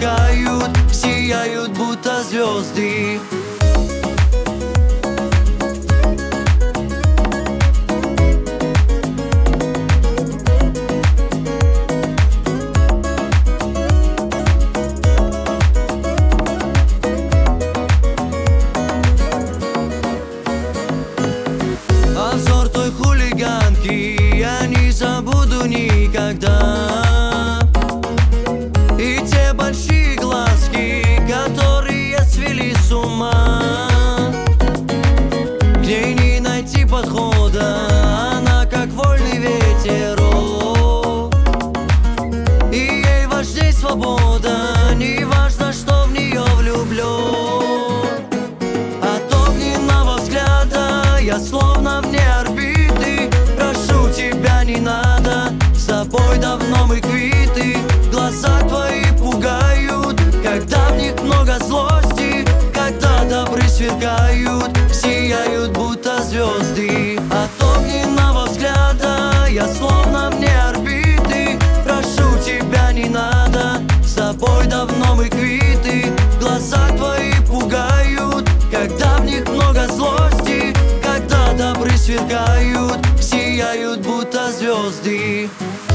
сверкают, сияют, будто звезды. А взор той хулиганки я не забуду никогда. И те большие глазки, которые свели с ума. К ней не найти подхода, она как вольный ветерок. И ей важней свобода, не важно, что в нее влюблен. От огненного взгляда я словно вне орбиты. Прошу тебя, не надо, с тобой давно мы квиты. Глаза твои пугают, когда в них много злости, когда добры сверкают, сияют, будто звезды. От огненного взгляда я словно вне орбиты. Прошу тебя, не надо, с тобой давно мы квиты. Глаза твои пугают, когда в них много злости, когда добры сверкают, сияют, будто звезды.